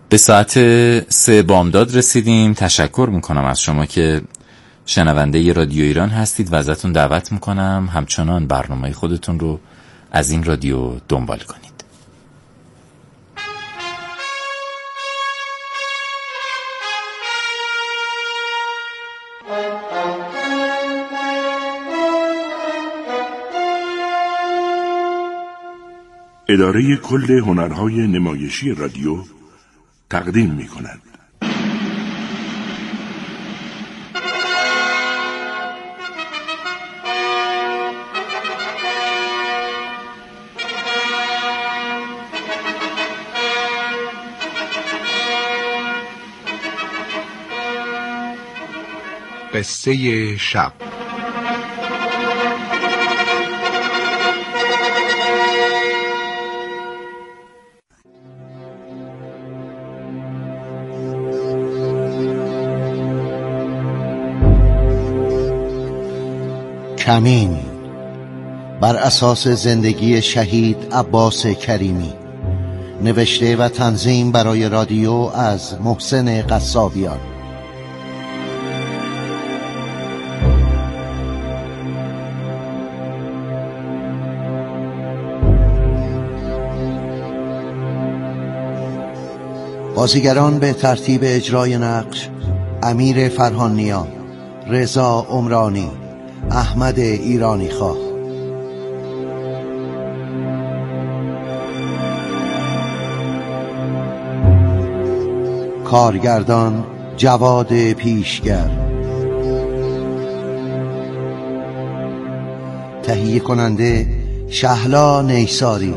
به ساعت 3 بامداد رسیدیم. تشکر میکنم از شما که شنونده رادیو ایران هستید و ازتون دعوت میکنم همچنان برنامه خودتون رو از این رادیو دنبال کنید. اداره کل هنرهای نمایشی رادیو تقدیم می‌کند. قصه شب. کمین بر اساس زندگی شهید عباس کریمی، نوشته و تنظیم برای رادیو از محسن قصابیان. بازیگران به ترتیب اجرای نقش: امیر فرهانیان، رضا عمرانی، احمد ایرانی خواه. کارگردان جواد پیشگر. تهیه کننده شهلا نیساری.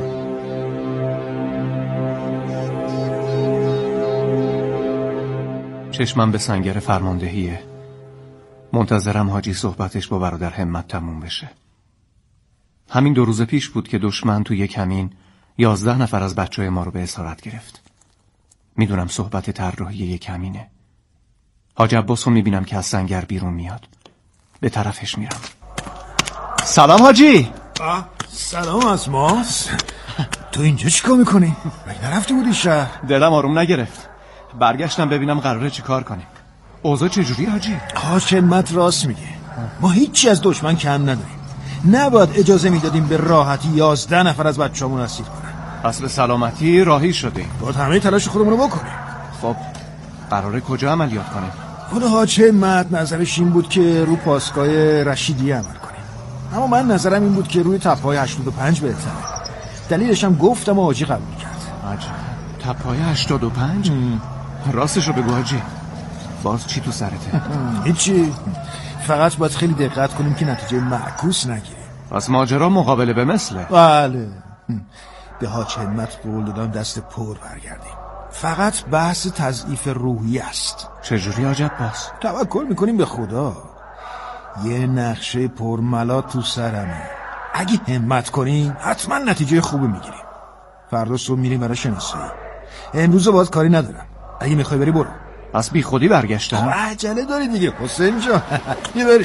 چشمم به سنگر فرماندهیه. منتظرم حاجی صحبتش با برادر همت تموم بشه. همین 2 روز پیش بود که دشمن توی کمین 11 نفر از بچهای ما رو به اسارت گرفت. میدونم صحبت طراحی یک کمینه. حاج عباس رو میبینم که از سنگر بیرون میاد. به طرفش میرم. سلام حاجی. سلام از ماست. تو اینجا چیکار میکنی؟ مگه نرفته بودی شهر؟ دلم آروم نگرفت. برگشتم ببینم قراره چی کار کنیم. اوضاع چجوری حاجی؟ حاج همت راست میگه. ما هیچی از دشمن کم نداریم. نباید اجازه میدادیم به راحتی 11 نفر از بچه‌مون اسیر کنن. اصل سلامتی راهی شدیم. باید همه تلاش خودمون رو بکنیم. خب قراره کجا عملیات کنیم؟ خود حاج همت نظرش این بود که رو پاسگاه رشیدی عمل کنیم، اما من نظرم این بود که روی تپه‌های 85 بهتره. دلیلش هم گفتم و حاجی قبول کرد. عجب. تپه‌های 85؟ راستشو بگو حاجی. باز چی تو سرته؟ هیچی، فقط باید خیلی دقت کنیم که نتیجه معکوس نگیریم. پس ماجرا مقابله به مثله. بله، به حاج همت قول دادم دست پر برگردیم. فقط بحث تضعیف روحی است. چجوری حاج عباس؟ توکل میکنیم به خدا. یه نقشه پرملا تو سرمه. اگه همت کنیم حتما نتیجه خوبی میگیریم. فردا صبح میریم برای شناسایی. امروز باز کاری ندارم. اگه میخوای بری برو. پس بی خودی برگشتم. عجله داری دیگه حسین جان. بیا بریم.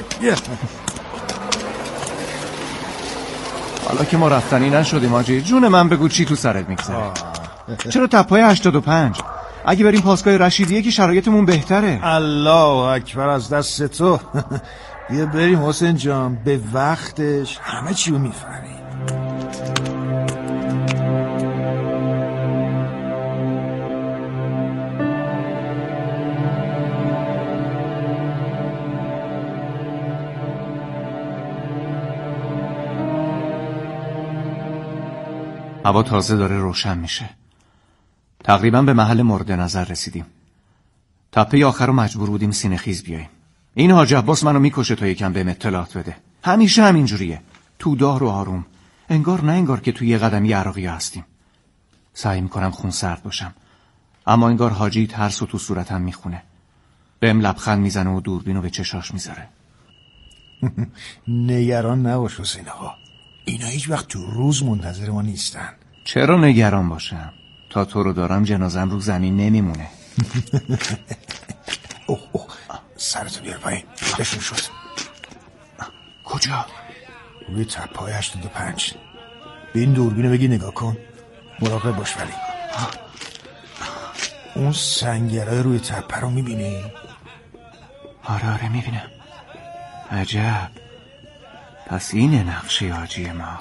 حالا که ما رفتنی نشدیم حاجی، جون من بگو چی تو سرت میگذره؟ چرا تپه‌های 85؟ اگه بریم پاسگاه رشیدیه که شرایطمون بهتره. الله اکبر از دست تو. بیا بریم حسین جان، به وقتش همه چی رو میفهمیم. هوا تازه داره روشن میشه. تقریبا به محل مورد نظر رسیدیم. تپه آخر رو مجبور بودیم سینه خیز بیاییم. این حاج عباس منو میکشه تا یکم بهم اطلاعات بده. همیشه همینجوریه. تو دار و آروم. انگار نه انگار که توی یه قدمی عراقی هستیم. سعی میکنم خون سرد باشم. اما انگار حاجی ترس و تو صورتم میخونه. بهم لبخند میزنه و دوربینو به چشاش میذاره. نگران نباش حسین آقا. اینا هیچ وقت تو روز منتظر ما نیستن. چرا نگران باشم؟ تا تو رو دارم جنازم رو زمین نمیمونه. اوه سرتو بیار پایین. بشون شد. کجا؟ روی تپه‌های 85. به این دوربینو بگی نگاه کن. مراقب باش ولی. اون سنگرهای روی تپه رو میبینی؟ آره میبینم. عجب. پس اینه نقشه حاجی ما.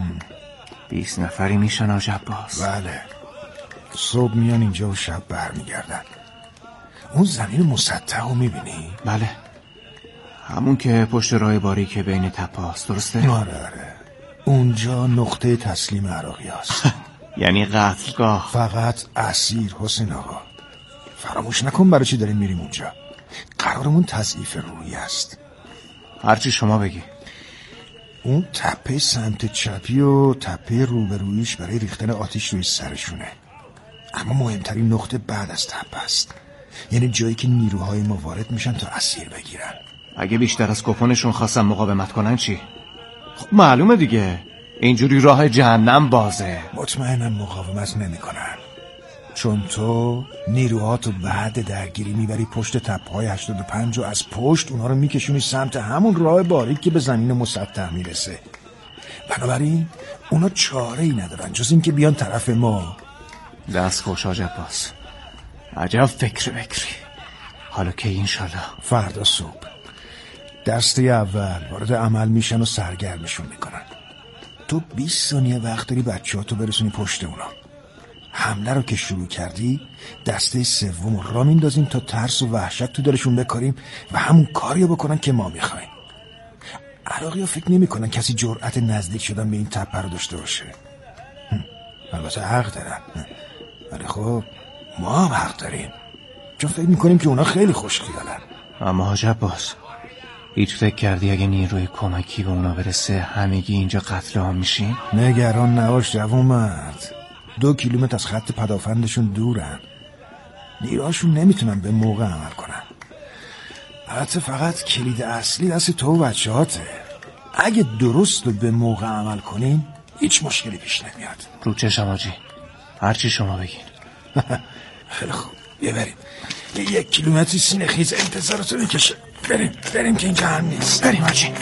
20 نفری میشن حاج عباس. بله. صبح میان اینجا و شب برمیگردن. اون زمین مسطح رو میبینی؟ بله، همون که پشت راه باریکه بین تپه هاست، درسته؟ آره. اونجا نقطه تسلیم عراقی هست. یعنی قتلگاه. فقط اسیر حسین آقا. فراموش نکن برای چی داریم میریم اونجا. قرارمون تضعیف روحی است. هرچی شما بگی. اون تپه سمت چپی و تپه روبرویش برای ریختن آتیش روی سرشونه. اما مهمترین نقطه بعد از تپه است. یعنی جایی که نیروهای ما وارد میشن تا اسیر بگیرن. اگه بیشتر از کپونشون خواستن مقاومت کنن چی؟ خب معلومه دیگه، اینجوری راه جهنم بازه. مطمئنم مقاومت نمیکنن، چون تو نیروهاتو بعد درگیری میبری پشت تپه‌های 85 و از پشت اونا رو میکشونی سمت همون راه باریک که به زمین مسطح میرسه. بنابراین اونا چاره ای ندارن جز این که بیان طرف ما. دست خوش حاج عباس. عجب فکری. حالا که انشالله فردا صبح دسته اول وارد عمل میشن و سرگرمشون میکنن. تو 20 ثانیه وقت داری بچه‌هاتو برسونی پشت اونا. حمله رو که شروع کردی دسته سوم رو را میندازیم تا ترس و وحشت تو دلشون بکاریم و همون کاریو بکنن که ما میخوایم. عراقی‌ها فکر نمی‌کنن کسی جرأت نزدیک شدن به این تپه رو داشته باشه. البته حق دارن، ولی خب ما هم حق داریم، چون فکر میکنیم که اونا خیلی خوشخیالن. اما حاج عباس، هیچ فکر کردی اگه نیروی کمکی به اونا برسه همگی اینجا قتل عام میشیم؟ نگران نباش جوانمرد. 2 کیلومتر از خط پدافندشون دورن. نیروهاشون نمیتونن به موقع عمل کنن. البته فقط کلید اصلی دست تو و بچه‌هاته. اگه درست و به موقع عمل کنین هیچ مشکلی پیش نمیاد. رو چشم حاجی، هرچی شما بگین. خیلی خوب، بریم. 1 کیلومتری سینه خیز انتظارتو میکشه. بریم که اینجا هم نیست. بریم حاجی.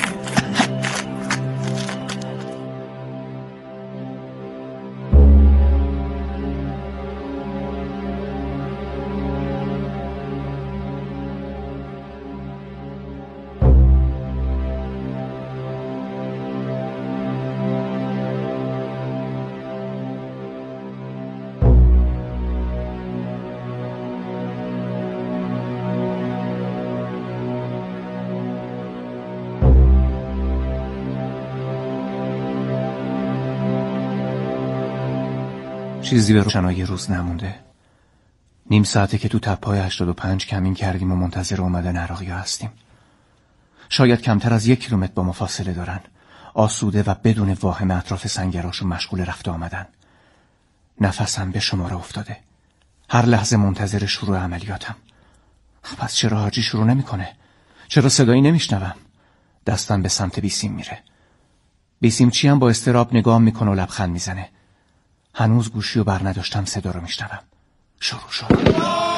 چیزی به روشنایی روز نمونده. نیم ساعته که تو تپه‌های 85 کمین کردیم و منتظر اومدن عراقی‌ها هستیم. شاید کمتر از 1 کیلومتر با ما فاصله دارن. آسوده و بدون واهمه اطراف سنگراشون مشغول رفت آمدن. نفسم به شماره افتاده. هر لحظه منتظر شروع عملیاتم. پس چرا حاجی شروع نمی‌کنه؟ چرا صدایی نمیشنوم؟ دستم به سمت بیسیم میره. بیسیم چی هم با استراب نگاه میکنه و لبخند میزنه. هنوز گوشی رو بر نداشتم صدا رو میشنوم. شروع شد.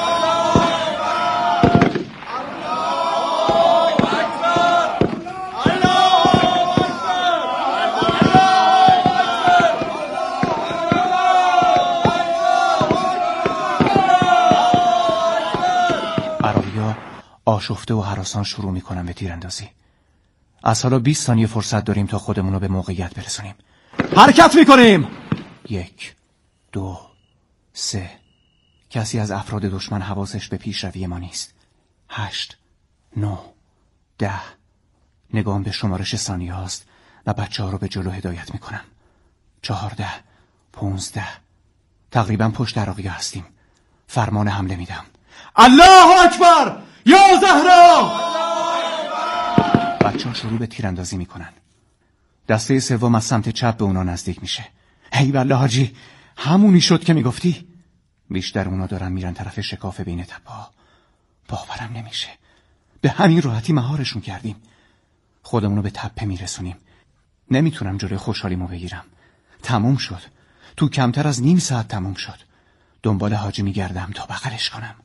عراقی‌ها آشفته و هراسان شروع میکنن به تیراندازی. از حالا 20 ثانیه فرصت داریم تا خودمون رو به موقعیت برسونیم. حرکت میکنیم. 1 2 3. کسی از افراد دشمن حواسش به پیشروی ما نیست. 8 9 10. نگام به شمارش ثانیه هاست و بچه ها رو به جلو هدایت میکنم. 14 15. تقریبا پشت عراقی هستیم. فرمان حمله میدم. الله اکبر یا زهرا! بچه ها شروع به تیراندازی میکنن. دسته سوم از سمت چپ به اونا نزدیک میشه. هی والله حاجی، همونی شد که میگفتی. بیشتر اونا دارن میرن طرف شکاف بین تپه‌ها. باورم نمیشه. به همین راحتی مهارشون کردیم. خودمونو به تپه میرسونیم. نمیتونم جلوی خوشحالیمو بگیرم. تموم شد. تو کمتر از نیم ساعت تموم شد. دنبال حاجی میگردم تا بغلش کنم.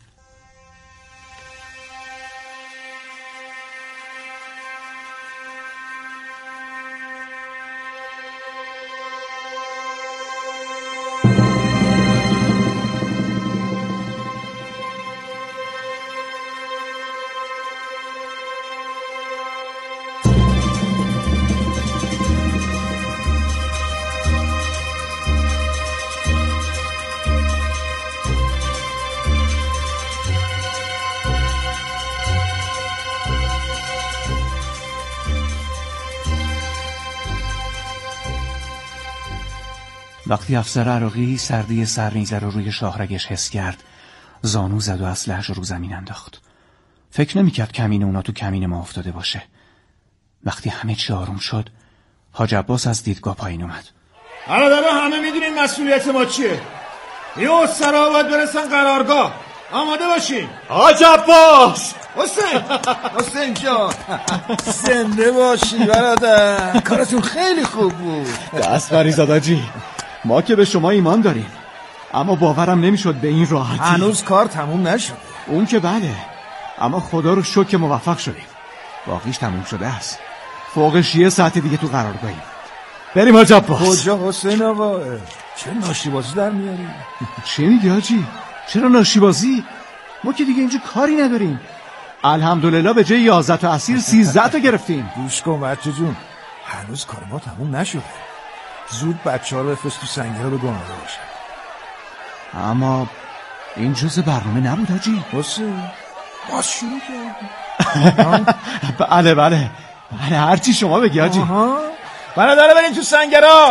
وقتی افسر عراقی سردی سرنیزه رو روی شاهرگش حس کرد، زانو زد و اسلحه‌اش رو زمین انداخت. فکر نمی‌کرد کمین اونا تو کمین ما افتاده باشه. وقتی همه چی آروم شد، حاج عباس از دیدگاه پایین اومد. برادرها همه میدونین مسئولیت ما چیه. یه اسرا باید برسن قرارگاه. آماده باشین. حاج عباس! حسین جان زنده باشی برادر. کارتون خیلی خوب بود. دست بریز حاجی. ما که به شما ایمان داریم، اما باورم نمیشد به این راحتی. هنوز کار تموم نشده. اون که بله، اما خدا رو شکر که موفق شدیم. باقیش تموم شده است. فوقش یه ساعت دیگه تو قرارگاهیم. بریم حاج عباس. کجا حسین آقا؟ چه ناشیبازی در میاری؟ چی میگی حاجی؟ چرا ناشیبازی؟ ما که دیگه اینجا کاری نداریم. الحمدلله به جای 11 تا اسیر 13 تا گرفتیم. گوش کن بچه جون، هنوز کار ما تموم نشده. زود بچه‌ها رو بفرست تو سنگرها به گماره باشن. اما این جزء برنامه نبود حاجی. حسین ما شروع کردیم. بله هرچی شما بگی حاجی. برادر بریم تو سنگرها.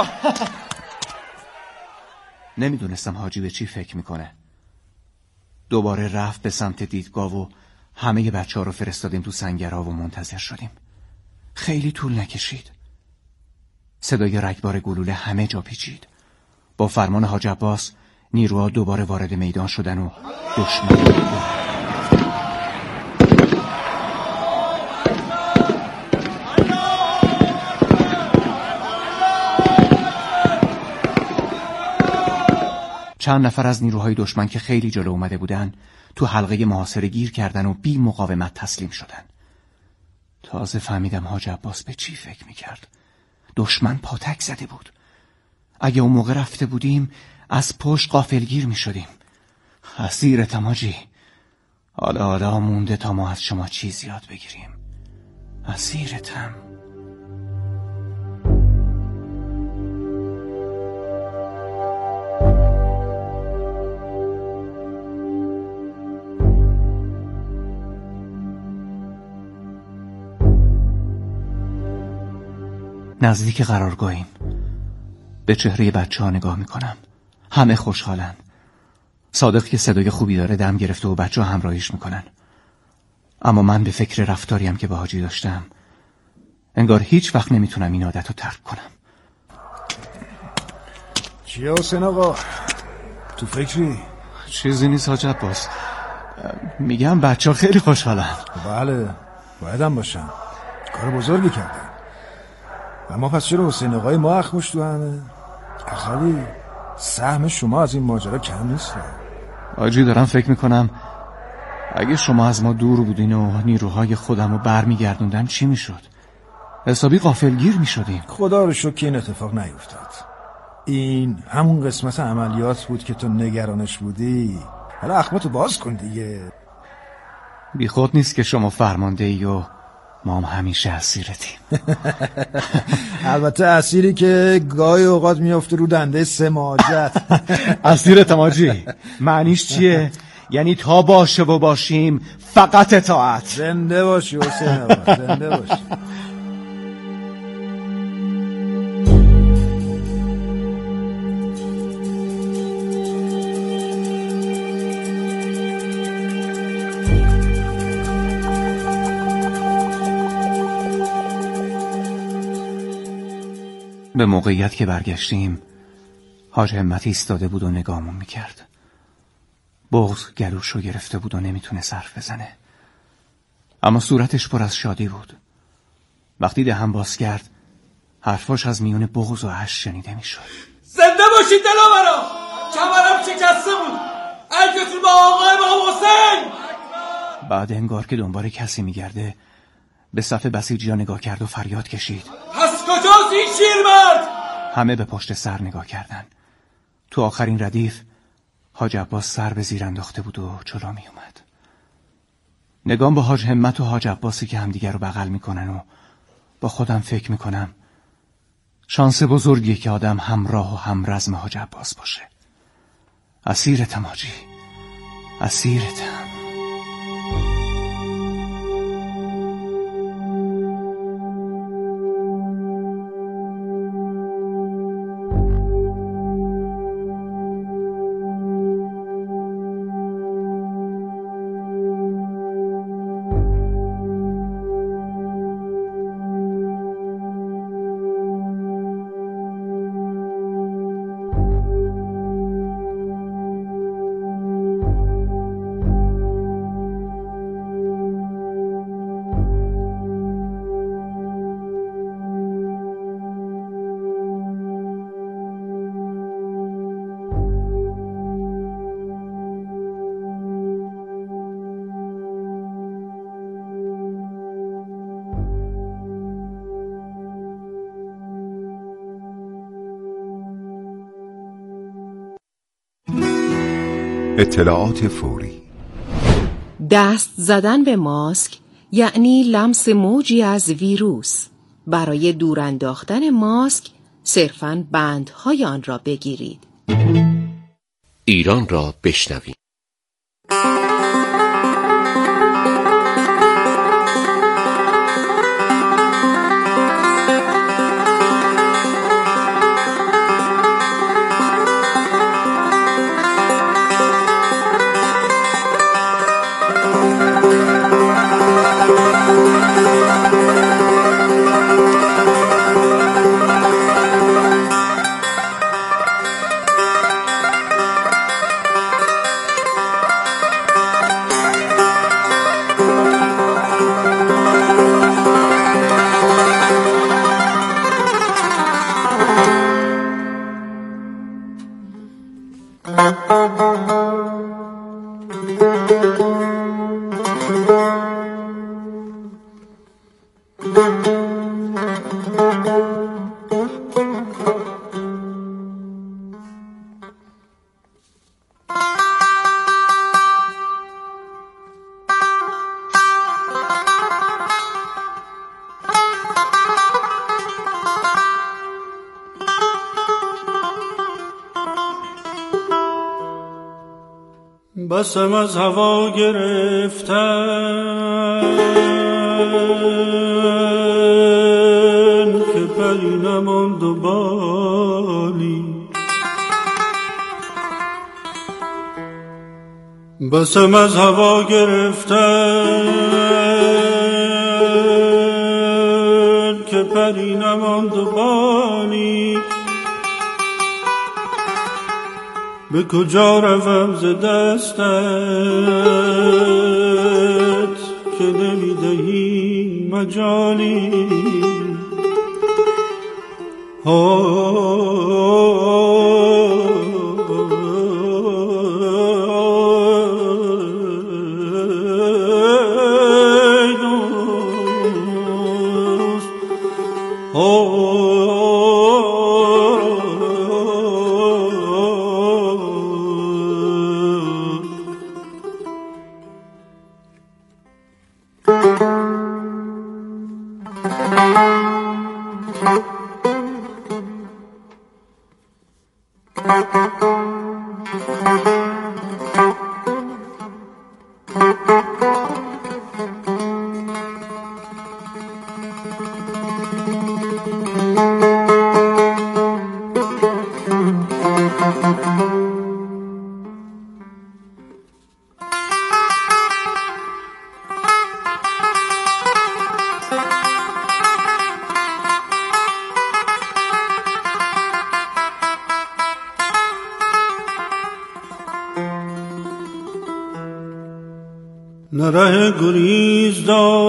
نمیدونستم حاجی به چی فکر میکنه. دوباره رفت به سمت دیدگاه و همه بچه ها رو فرستادیم تو سنگرها و منتظر شدیم. خیلی طول نکشید. صدای رگبار گلوله همه جا پیچید. با فرمان حاج عباس نیروها دوباره وارد میدان شدن و دشمن چند نفر از نیروهای دشمن که خیلی جلو اومده بودن تو حلقه محاصره گیر کردن و بی مقاومت تسلیم شدن. تازه فهمیدم حاج عباس به چی فکر میکرد. دشمن پاتک زده بود. اگه اون موقع رفته بودیم از پشت غافلگیر میشدیم. اسیرتم حاجی. حالا مونده تا ما از شما چیز یاد بگیریم. اسیرتم. نزدیک قرارگاهیم. به چهره بچه ها نگاه میکنم. همه خوشحالن. صادق که صدای خوبی داره دم گرفته و بچه ها همراهیش میکنن. اما من به فکر رفتاریم که با حاجی داشتم. انگار هیچ وقت نمیتونم این عادت رو ترک کنم. چیه حسین آقا؟ تو فکری؟ چیزی نیست حاج عباس. میگم بچه ها خیلی خوشحالن. بله بایدم باشم. کار بزرگی کردن. اما پس چرا حسین آقای ما اخموش تو همه؟ اخلی سهم شما از این ماجرا کم نیست. حاجی دارم فکر میکنم اگه شما از ما دور بودین و نیروهای خودم رو برمیگردوندن چی میشد؟ حسابی غافلگیر میشدیم. خدا رو شکر این اتفاق نیفتاد. این همون قسمت عملیات بود که تو نگرانش بودی. حالا اخماتو باز کن دیگه. بی خود نیست که شما فرمانده ای و ما هم همیشه اسیرتیم. البته اسیری که گاهی اوقات میفته رو دنده سماجت. اسیرتم حاجی. معنیش چیه؟ یعنی تا باشه و باشیم فقط اطاعت. زنده باشی حسین آقا، زنده باشی. به موقعیت که برگشتیم حاج همت ایستاده بود و نگامون میکرد. بغض گلوشو گرفته بود و نمیتونه حرف بزنه، اما صورتش پر از شادی بود. وقتی دهن باز کرد حرفاش از میون بغض و اشک شنیده میشد. زنده باشید دلاورا، کمرم شکسته بود، ارجتون با آقای با حسین. بعد انگار که دنبال کسی میگرده به صف بسیجی ها نگاه کرد و فریاد کشید. پس کجاست این شیرمرد؟ همه به پشت سر نگاه کردن. تو آخرین ردیف حاج عباس سر به زیر انداخته بود و جلو می اومد. نگام با حاج همت و حاج عباسی که همدیگر رو بغل میکنن و با خودم فکر میکنم شانس بزرگیه که آدم همراه و همرزم حاج عباس باشه. اسیرتم حاجی، اسیرتم. اطلاعات فوری. دست زدن به ماسک یعنی لمس موجی از ویروس. برای دور انداختن ماسک صرفاً بندهای آن را بگیرید. ایران را بشنویم. بسم از هوا گرفتن که پری نماند و بالی. بسم از هوا گرفتن که پری نماند و بالی. به کجا روم ز دستت که نمیدهی مجالی. نه ره گریز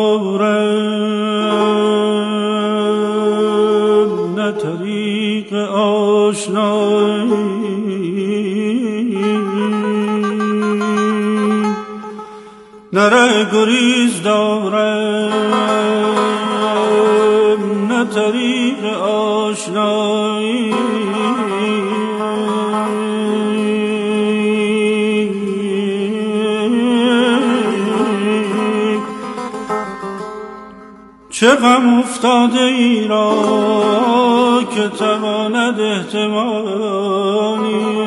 دارم نه طریق آشنایی. نه ره گریز دارم نه طریق آشنایی. چه غم افتاده ای را که تواند احتمالی.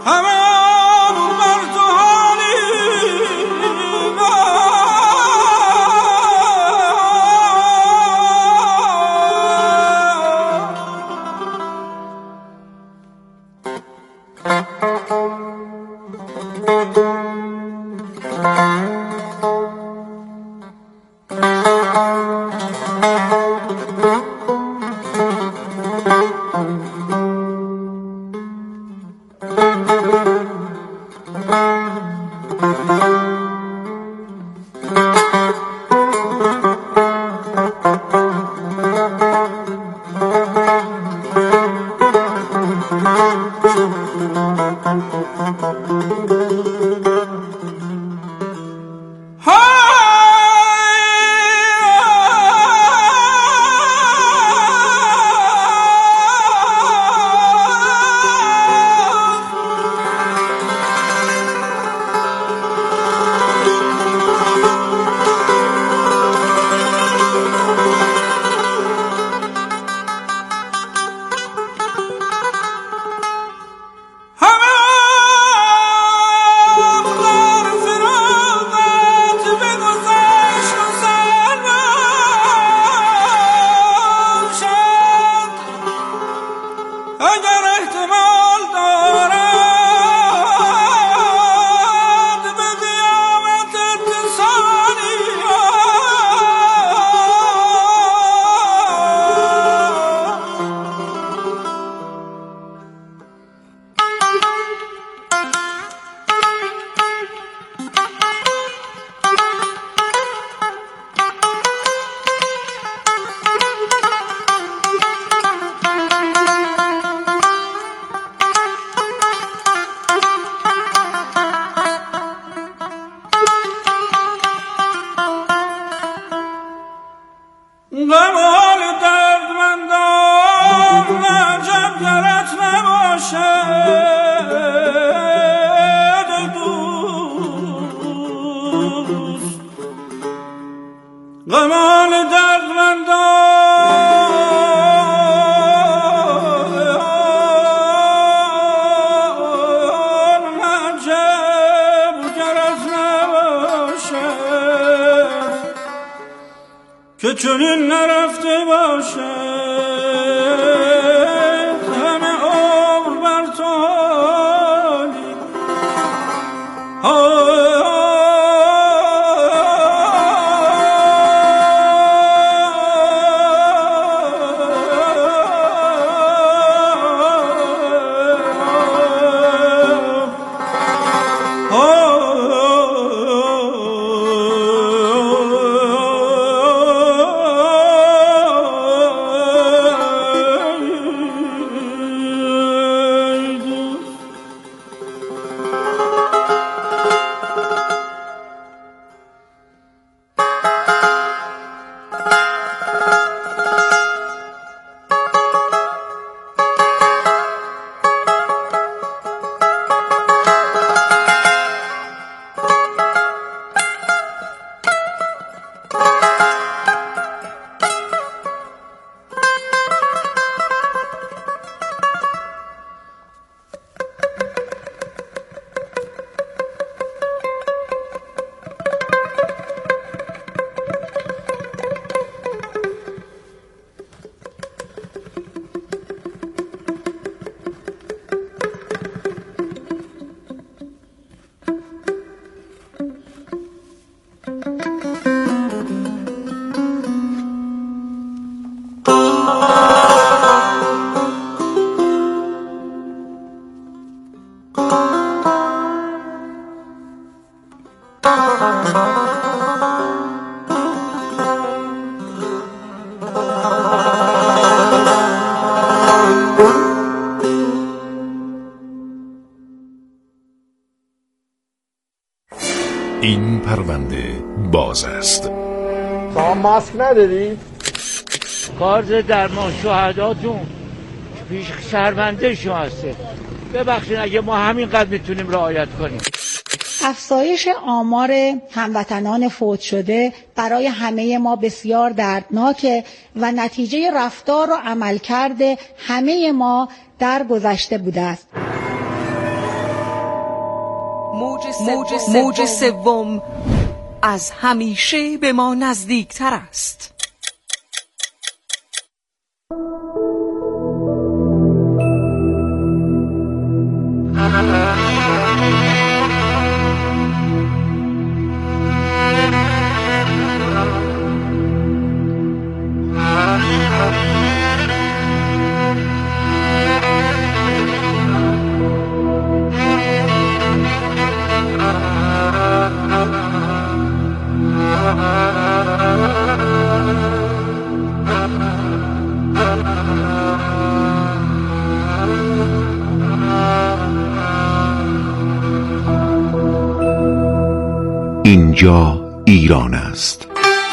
که چنین نرفته باشه همه عمر بر تو حالی این پرونده باز است. شما ماسک ندارید؟ کارز درمان شهداتون پیش شهرونده شما هسته. ببخشید اگه ما همینقدر میتونیم رعایت کنیم. افزایش آمار هموطنان فوت شده برای همه ما بسیار دردناکه و نتیجه رفتار و عملکرد همه ما در گذشته بوده است. موج سوم از همیشه به ما نزدیکتر است. اینجا ایران است.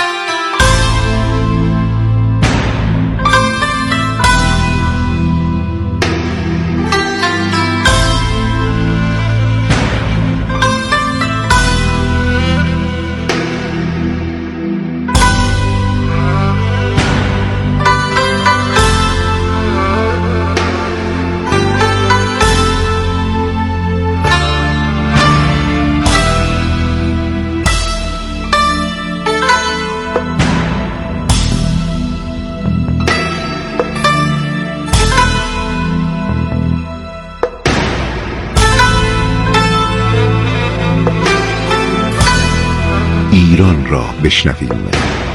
ایران را بشنویم.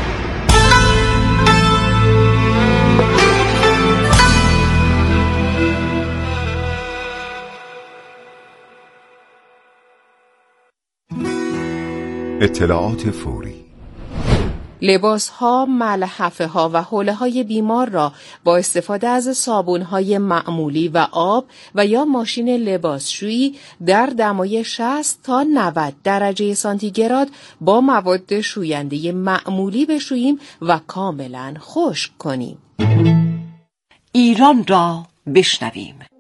اطلاعات فوری. لباس‌ها، ملحفه‌ها و حوله‌های بیمار را با استفاده از صابون‌های معمولی و آب و یا ماشین لباسشویی در دمای 60 تا 90 درجه سانتیگراد با مواد شوینده معمولی بشوییم و کاملاً خشک کنیم. ایران را بشنویم.